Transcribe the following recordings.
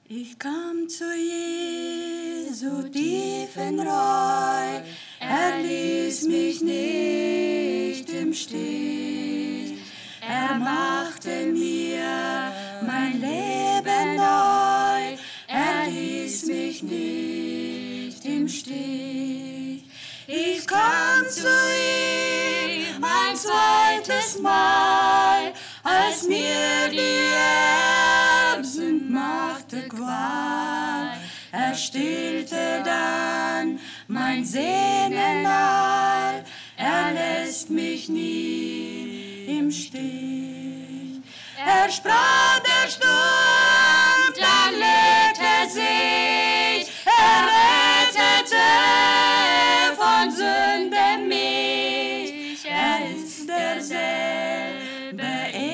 Ich kam zu Jesu tiefen Reue, ließ mich nicht im Stich. Machte mir mein Leben neu, ließ mich nicht im Stich. Ich kam zu ihm ein zweites Mal, als mir die Erbsünd machte Qual. Stillte dann mein Sehnen all, lässt mich nie im Stich. Sprach der Sturm, dann legte sich, rettete von Sünden mich. Ist derselbe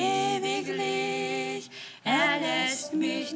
ewiglich, lässt mich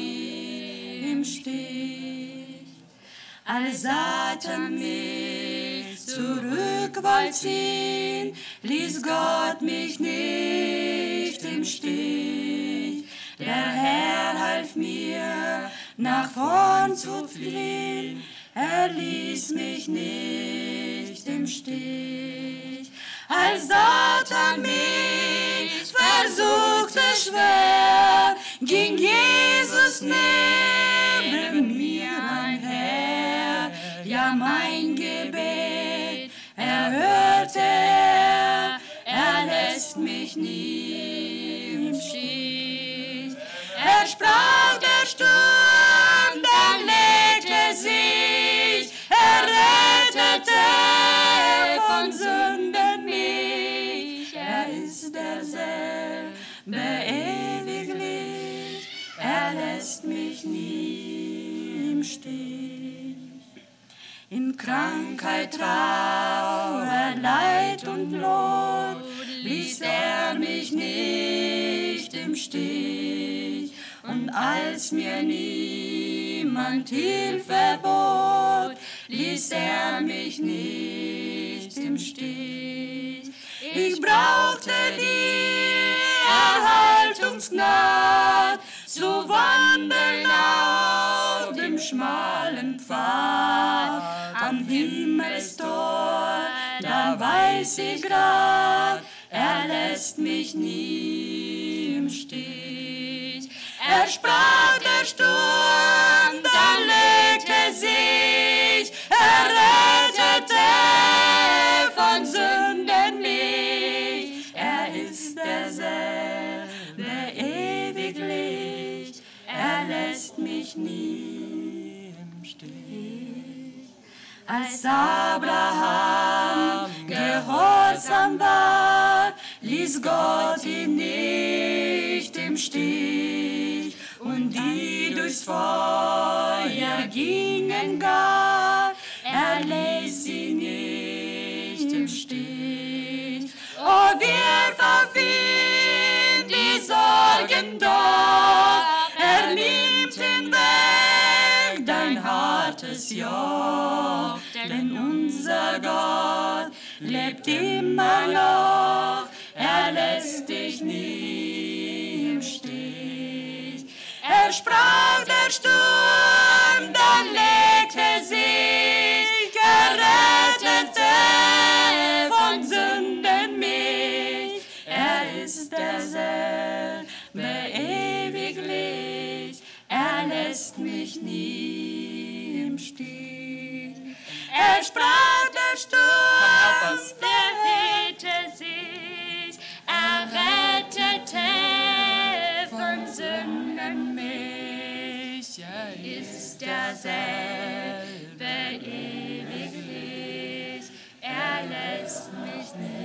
nie im Stich. Als Satan mich zurück wollte ziehen, ließ Gott mich nicht im Stich. Der Herr half mir, nach vorn zu fliehen, ließ mich nicht im Stich. Als Satan mich versuchte schwer, ging Jesus neben mir einher. Ja, mein Gebet erhörte er lässt mich nie im Stich. Sprach der Sturm, dann legte sich, rettete von Sünden mich. Ist derselbe ewiglich, lässt mich nie im Stich. In Krankheit, Trauer, Leid und Not ließ mich nicht im Stich. Und als mir niemand Hilfe bot, ließ mich nicht im Stich. Ich brauchte die Erhaltungsgnad, zu wandeln auf dem schmalen Pfad. Am Himmelstor, da weiß ich grad, lässt mich nie im Stich. Sprach der Sturm, dann legte sich, rettete von Sünden mich. Ist derselbe ewiglich, lässt mich nie im Stich. Als Abraham gehorsam war, ließ Gott ihn nicht im Stich. Und die durchs Feuer gingen gar, ließ sie nicht im Stich. Oh, wirf auf ihn die Sorgen doch, nimmt hinweg dein hartes Joch. Denn unser Gott lebt immer noch, lässt dich nie im Stich. Sprach der Sturm, dann legte sich, rettete von Sünden mich. Ist derselbe ewiglich, lässt mich nie im Stich. Sprach der Sturm, der hegte sich, rettete von Sünden mich. Ist derselbe ewiglich, lässt mich nie